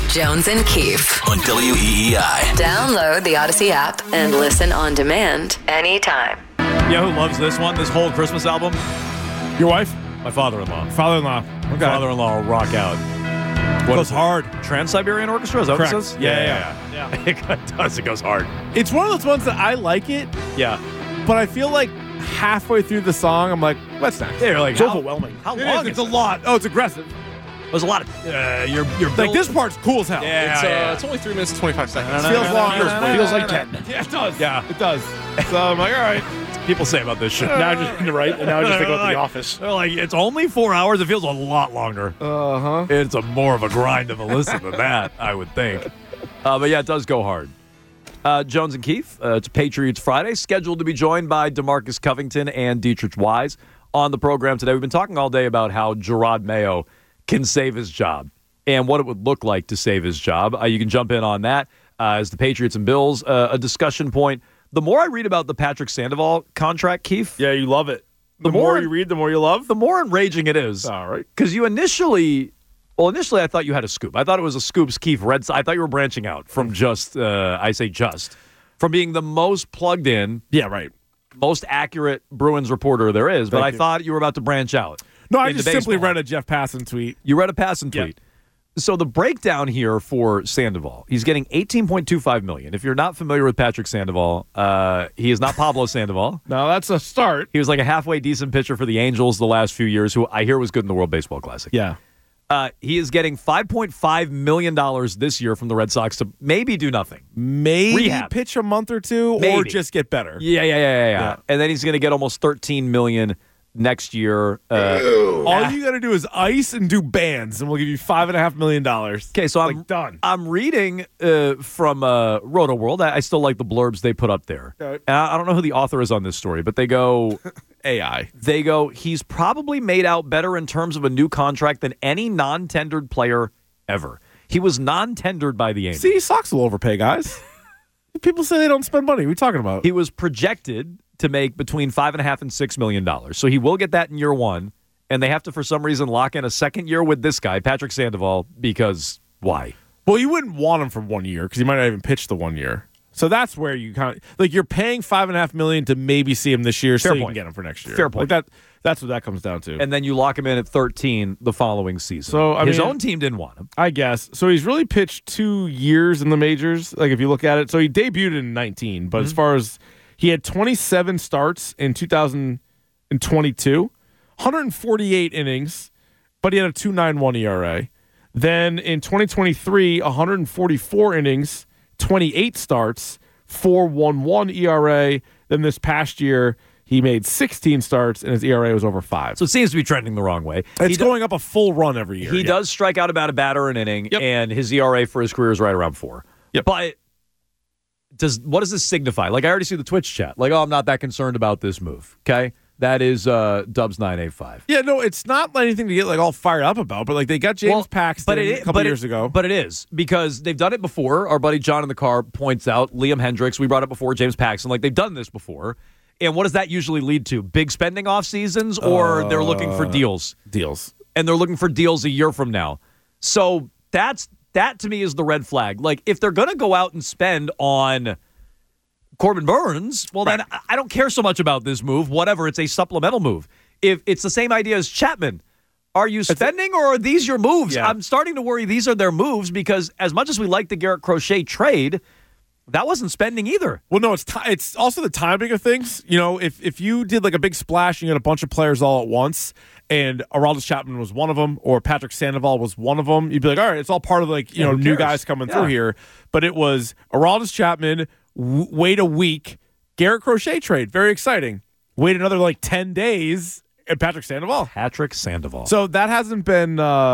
Jones and Keefe on WEEI. Download the Odyssey app and listen on demand anytime. You know who loves this one, this whole Christmas album? Your wife? My father-in-law. Father-in-law. Okay. Father-in-law will rock out. What goes hard. Trans-Siberian Orchestra? Is that Correct. what this is? Yeah. It does. It goes hard. It's one of those ones that I like it, Yeah. but I feel like halfway through the song, I'm like, what's next? Yeah, you're like, It's how- overwhelming. how It long is. It's is a it? lot. Oh, it's aggressive. There's a lot of... You're Like, this part's cool as hell. Yeah, It's only 3 minutes and 25 seconds. It feels long. Feels like 10. Yeah, it does. Yeah. It does. So I'm like, all right. People say about this shit. Now I just right, and now I just think about The Like- Office. They're like, it's only 4 hours. It feels a lot longer. Uh-huh. It's more of a grind of a listen than that, I would think. But yeah, it does go hard. Jones and Keefe, it's Patriots Friday, scheduled to be joined by DeMarcus Covington and Dietrich Wise on the program today. We've been talking all day about how Gerard Mayo can save his job and what it would look like to save his job. You can jump in on that as the Patriots and Bills, a discussion point. The more I read about the Patrick Sandoval contract, Keefe, Yeah, you love it. The more- more you read, the more you love. the more enraging it is. All right. Because you initially I thought you had a scoop. I thought it was a Scoops Keefe Red Sox. I thought you were branching out from from being the most plugged in, Yeah, right. most accurate Bruins reporter there is. But Thank I you. thought you were about to branch out. No, I into just simply baseball. read a Jeff Passan tweet. You read a passing Yeah. tweet. So the breakdown here for Sandoval, he's getting $18.25 million. If you're not familiar with Patrick Sandoval, he is not Pablo Sandoval. Now, that's a start. He was like a halfway decent pitcher for the Angels the last few years, who I hear was good in the World Baseball Classic. Yeah. He is getting $5.5 million this year from the Red Sox to maybe do nothing. Maybe Rehab. pitch a month or two or Maybe. just get better. Yeah. And then he's going to get almost $13 million next year. All you got to do is ice and do bands, and we'll give you $5.5 million. Okay, so I'm done. I'm reading from Roto World. I still like the blurbs they put up there. Okay. And I don't know who the author is on this story, but they go, AI. he's probably made out better in terms of a new contract than any non-tendered player ever. He was non-tendered by the Angels. See, Sox will overpay, guys. People say they don't spend money. What are you talking about? He was projected to make between $5.5 and $6 million. So he will get that in year one, and they have to, for some reason, lock in a second year with this guy, Patrick Sandoval, because why? Well, you wouldn't want him for 1 year because he might not even pitch the 1 year. So that's where you kind of like you're paying $5.5 million to maybe see him this year, so you point. can get him for next year. Fair point. Like that's what that comes down to. And then you lock him in at 13 the following season. So, his mean- own team didn't want him. I guess. So he's really pitched 2 years in the majors. Like if you look at it, so he debuted in 19, but as far as he had 27 starts in 2022, 148 innings, but he had a 2.91 ERA. Then in 2023, 144 innings, 28 starts, 4.11 ERA. Then this past year, he made 16 starts and his ERA was over 5. So it seems to be trending the wrong way. It's going up a full run every year. He yeah. does strike out about a batter an inning, Yep. and his ERA for his career is right around 4. Yep. But what does this signify? Like, I already see the Twitch chat. Like, I'm not that concerned about this move. Okay? That is Dubs985. Yeah, no, it's not anything to get like all fired up about, but like they got James Paxton a couple years ago. But it is, because they've done it before. Our buddy John in the car points out, Liam Hendricks, we brought it before, James Paxton. Like, they've done this before. And what does that usually lead to? Big spending off seasons, or they're looking for deals? Deals. And they're looking for deals a year from now. So that to me is the red flag. Like, if they're going to go out and spend on Corbin Burns, well, then I don't care so much about this move. Whatever, it's a supplemental move. If it's the same idea as Chapman, are you spending or are these your moves? Yeah. I'm starting to worry these are their moves, because as much as we like the Garrett Crochet trade, that wasn't spending either. Well, no, it's also the timing of things. You know, if you did like a big splash and you had a bunch of players all at once, and Aroldis Chapman was one of them, or Patrick Sandoval was one of them, you'd be like, all right, it's all part of like, who new cares? guys coming through here. But it was Aroldis Chapman, wait a week, Garrett Crochet trade, very exciting. Wait another like 10 days, and Patrick Sandoval. Patrick Sandoval. So that hasn't been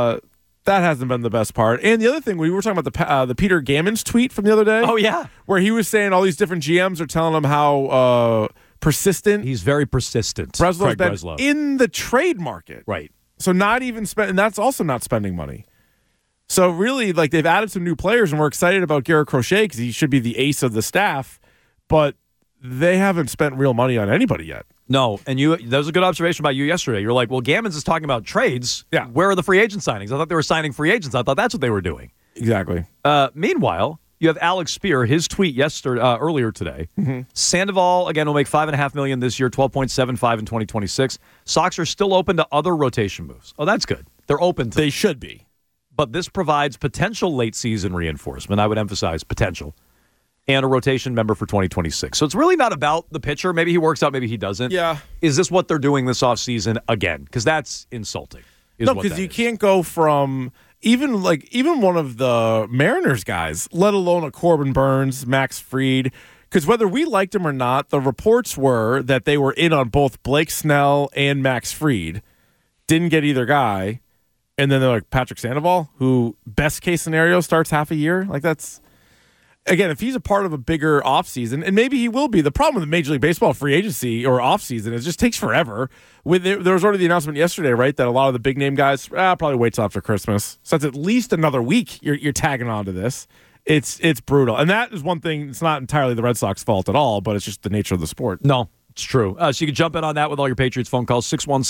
the best part. And the other thing, we were talking about the Peter Gammons tweet from the other day. Oh, yeah. Where he was saying all these different GMs are telling him how persistent He's very persistent. Breslow's Craig been Breslow. in the trade market. Right. So not even spend, and that's also not spending money. So really, like, they've added some new players, and we're excited about Garrett Crochet because he should be the ace of the staff, but they haven't spent real money on anybody yet. No, and that was a good observation by you yesterday. You're like, well, Gammons is talking about trades. Yeah. Where are the free agent signings? I thought they were signing free agents. I thought that's what they were doing. Exactly. Meanwhile, you have Alex Spear, his tweet earlier today. Sandoval, again, will make $5.5 million this year, 12.75 in 2026. Sox are still open to other rotation moves. Oh, that's good. They're open to They should be. But this provides potential late season reinforcement. I would emphasize potential. And a rotation member for 2026. So it's really not about the pitcher. Maybe he works out, maybe he doesn't. Yeah. Is this what they're doing this offseason again? Because that's insulting. No, because you can't go from even one of the Mariners guys, let alone a Corbin Burns, Max Fried. Because whether we liked him or not, the reports were that they were in on both Blake Snell and Max Fried. Didn't get either guy. And then they're like Patrick Sandoval, who best case scenario starts half a year. Like that's, again, if he's a part of a bigger offseason, and maybe he will be. The problem with Major League Baseball free agency or offseason is it just takes forever. There was already the announcement yesterday, right, that a lot of the big name guys probably wait till after Christmas. So that's at least another week you're tagging on to this. It's brutal. And that is one thing, it's not entirely the Red Sox fault at all, but it's just the nature of the sport. No, it's true. So you can jump in on that with all your Patriots phone calls,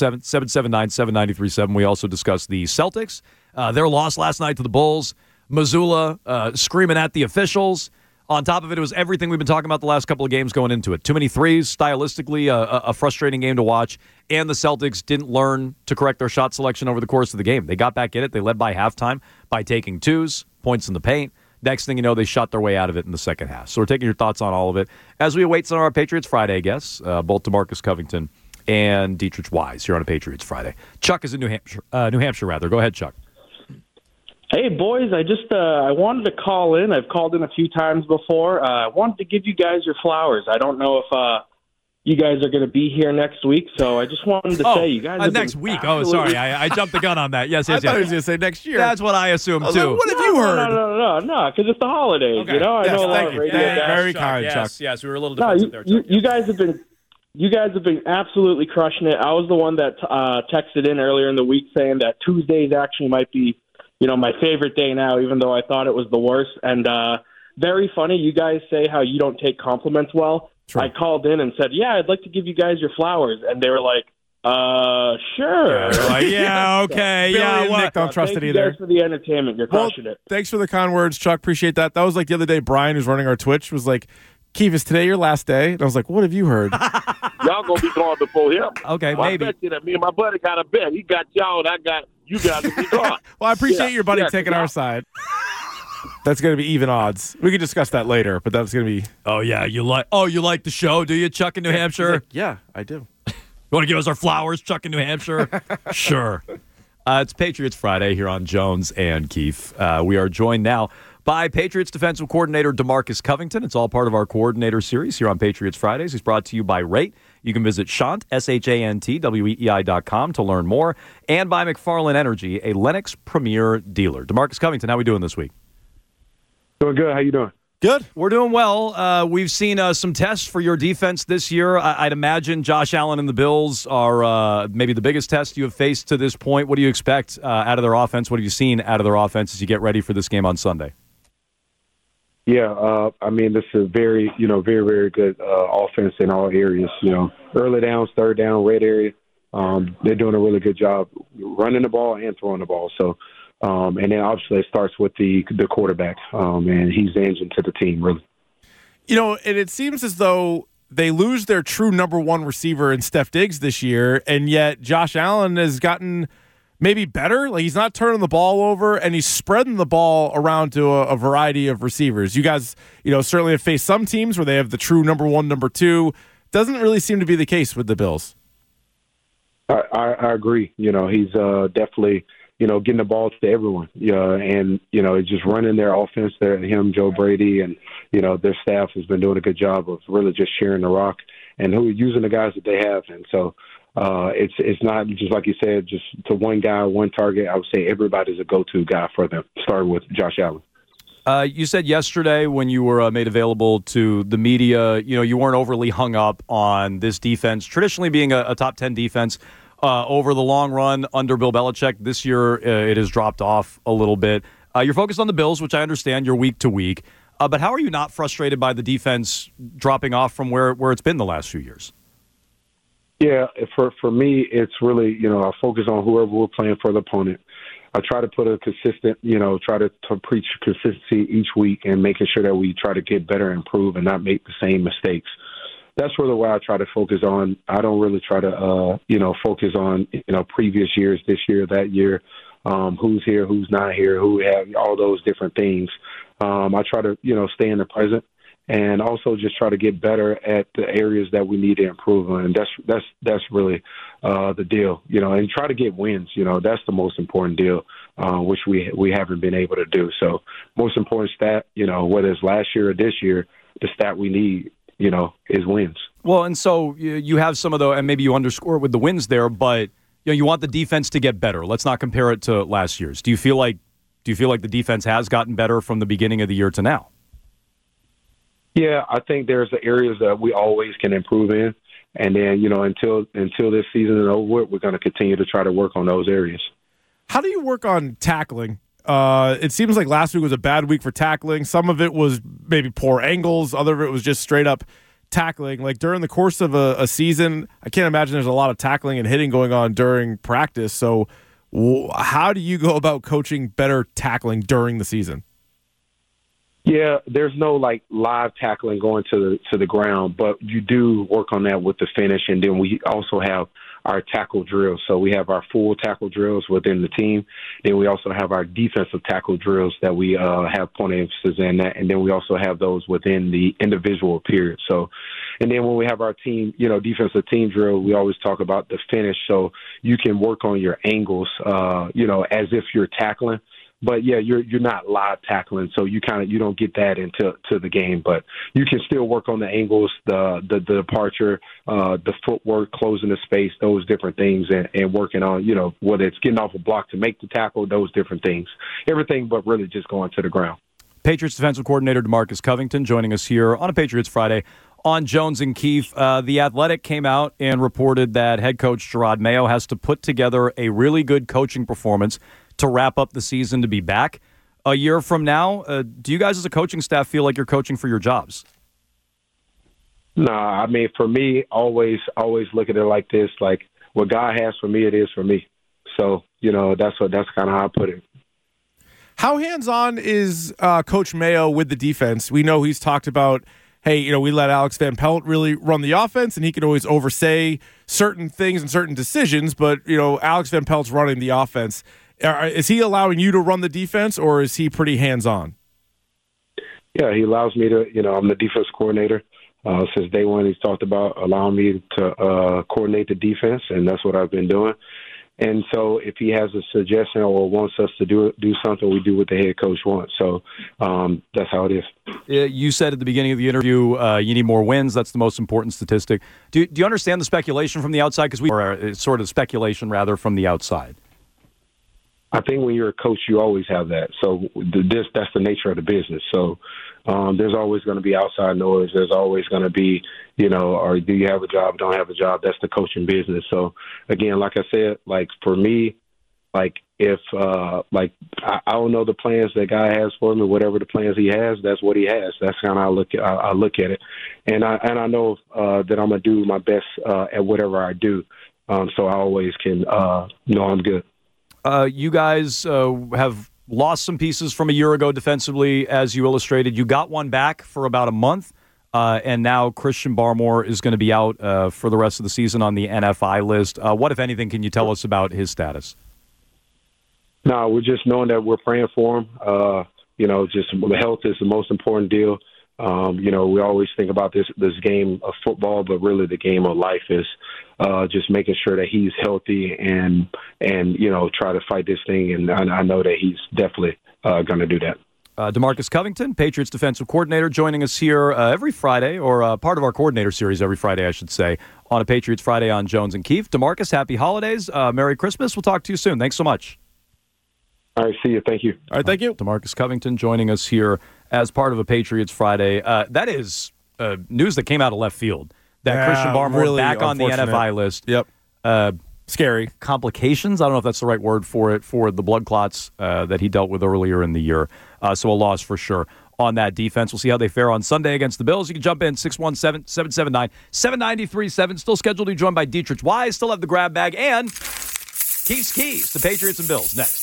617-779-7937. We also discussed the Celtics. Their loss last night to the Bulls. Missoula screaming at the officials. On top of it, it was everything we've been talking about the last couple of games going into it. Too many threes, stylistically, a frustrating game to watch. And the Celtics didn't learn to correct their shot selection over the course of the game. They got back in it. They led by halftime by taking twos, points in the paint. Next thing you know, they shot their way out of it in the second half. So we're taking your thoughts on all of it as we await some of our Patriots Friday guests, both DeMarcus Covington and Dietrich Wise here on a Patriots Friday. Chuck is in New Hampshire. Go ahead, Chuck. Hey, boys, I wanted to call in. I've called in a few times before. I wanted to give you guys your flowers. I don't know if you guys are going to be here next week, so I just wanted to say you guys have next week. Oh, sorry. I jumped the gun on that. Yes. I thought he was going to say next year. That's what I assumed, too. What have you heard? No, because it's the holidays, Okay. you know? I know a lot of radio guys. Very kind, Chuck. Yes, we were a little defensive there, Chuck. You guys have been absolutely crushing it. I was the one that texted in earlier in the week saying that Tuesdays actually might be, my favorite day now, even though I thought it was the worst. And very funny, you guys say how you don't take compliments well. True. I called in and said, yeah, I'd like to give you guys your flowers. And they were like, sure. Okay. Billy and Nick don't trust it either. Thank you guys for the entertainment. You're crushing it. Thanks for the kind words, Chuck. Appreciate that. That was like the other day, Brian, who's running our Twitch, was like, Keith, is today your last day? And I was like, what have you heard? Y'all going to be gone before him. Okay, well, maybe. I bet you that me and my buddy got a bet. He got y'all, and I got you guys to be gone. Well, I appreciate your buddy taking our side. That's going to be even odds. We can discuss that later, but that's going to be... Oh, yeah. You like the show, do you, Chuck in New Hampshire? Like, yeah, I do. You want to give us our flowers, Chuck in New Hampshire? Sure. It's Patriots Friday here on Jones and Keith. We are joined now by Patriots defensive coordinator DeMarcus Covington. It's all part of our coordinator series here on Patriots Fridays. He's brought to you by Rate. You can visit Shant, SHANT, WEEI.com to learn more. And by McFarland Energy, a Lennox Premier dealer. DeMarcus Covington, how are we doing this week? Doing good. How you doing? Good. We're doing well. We've seen some tests for your defense this year. I'd imagine Josh Allen and the Bills are maybe the biggest test you have faced to this point. What do you expect out of their offense? What have you seen out of their offense as you get ready for this game on Sunday? Yeah, this is very, very, very good offense in all areas. Early downs, third down, red area. They're doing a really good job running the ball and throwing the ball. So, and then obviously it starts with the quarterback, and he's the engine to the team, really. And it seems as though they lose their true number one receiver in Steph Diggs this year, and yet Josh Allen has gotten maybe better. Like, he's not turning the ball over, and he's spreading the ball around to a variety of receivers. You guys, certainly have faced some teams where they have the true number one, number two. Doesn't really seem to be the case with the Bills. I agree. He's definitely, getting the ball to everyone. And, just running their offense there. Him, Joe Brady, and, their staff has been doing a good job of really just sharing the rock and using the guys that they have. And so, it's not just like you said, just to one guy, one target. I would say everybody's a go-to guy for them, starting with Josh Allen. You said yesterday when you were made available to the media, you weren't overly hung up on this defense, traditionally being a top 10 defense over the long run under Bill Belichick. This year, it has dropped off a little bit. You're focused on the Bills, which I understand you're week to week. But how are you not frustrated by the defense dropping off from where it's been the last few years? Yeah, for me, it's really, I focus on whoever we're playing for the opponent. I try to put a consistent, try to preach consistency each week and making sure that we try to get better and improve and not make the same mistakes. That's really what I try to focus on. I don't really try to, focus on, previous years, this year, that year, who's here, who's not here, who have all those different things. I try to, stay in the present and also just try to get better at the areas that we need to improve on. And that's really the deal, and try to get wins. That's the most important deal, which we haven't been able to do. So most important stat, whether it's last year or this year, the stat we need, is wins. Well, and so you have some of the, and maybe you underscore it with the wins there, but you want the defense to get better. Let's not compare it to last year's. Do you feel like the defense has gotten better from the beginning of the year to now? Yeah, I think there's the areas that we always can improve in, and then until this season is over, we're going to continue to try to work on those areas. How do you work on tackling? It seems like last week was a bad week for tackling. Some of it was maybe poor angles. Other of it was just straight up tackling. Like during the course of a season, I can't imagine there's a lot of tackling and hitting going on during practice. So how do you go about coaching better tackling during the season? Yeah, there's no live tackling going to the ground, but you do work on that with the finish, and then we also have our tackle drills. So we have our full tackle drills within the team. Then we also have our defensive tackle drills that we have point of emphasis in that, and then we also have those within the individual period. So, and then when we have our team, defensive team drill, we always talk about the finish. So you can work on your angles, as if you're tackling. But yeah, you're not live tackling, so you don't get that into the game. But you can still work on the angles, the departure, the footwork, closing the space, those different things, and working on whether it's getting off a block to make the tackle, those different things. Everything, but really just going to the ground. Patriots defensive coordinator DeMarcus Covington joining us here on a Patriots Friday on Jones and Keefe. The Athletic came out and reported that head coach Jerod Mayo has to put together a really good coaching performance to wrap up the season to be back a year from now. Do you guys as a coaching staff feel like you're coaching for your jobs? No, I mean, for me, always look at it like this, like what God has for me, it is for me. So, that's kind of how I put it. How hands-on is Coach Mayo with the defense? We know he's talked about, hey, we let Alex Van Pelt really run the offense, and he can always oversay certain things and certain decisions, but, Alex Van Pelt's running the offense. Is he allowing you to run the defense, or is he pretty hands-on? Yeah, he allows me to, I'm the defense coordinator. Since day one, he's talked about allowing me to coordinate the defense, and that's what I've been doing. And so if he has a suggestion or wants us to do something, we do what the head coach wants. So that's how it is. You said at the beginning of the interview you need more wins. That's the most important statistic. Do you understand the speculation from the outside? Because it's sort of speculation, rather, from the outside. I think when you're a coach, you always have that. So that's the nature of the business. So there's always going to be outside noise. There's always going to be, or do you have a job, don't have a job? That's the coaching business. So, again, like I said, for me, if I don't know the plans that God has for me, whatever the plans he has, that's what he has. That's kind of how I look at it. And I know that I'm going to do my best at whatever I do. So I always can know I'm good. You guys have lost some pieces from a year ago defensively, as you illustrated. You got one back for about a month, and now Christian Barmore is going to be out for the rest of the season on the NFI list. What, if anything, can you tell us about his status? No, we're just knowing that we're praying for him. Just the health is the most important deal. We always think about this game of football, but really the game of life is just making sure that he's healthy and try to fight this thing. And I know that he's definitely going to do that. DeMarcus Covington, Patriots defensive coordinator, joining us here every Friday, or part of our coordinator series every Friday, I should say, on a Patriots Friday on Jones and Keefe. DeMarcus, happy holidays. Merry Christmas. We'll talk to you soon. Thanks so much. All right, see you. Thank you. All right, thank you. DeMarcus Covington joining us here as part of a Patriots Friday. That is news that came out of left field. That Christian Barmore really back on the NFI list. Yep. Scary. Complications, I don't know if that's the right word for it, for the blood clots that he dealt with earlier in the year. So a loss for sure on that defense. We'll see how they fare on Sunday against the Bills. You can jump in 617-779-7937. Still scheduled to be joined by Dietrich Wise. Still have the grab bag and Keith's Keys, the Patriots and Bills next.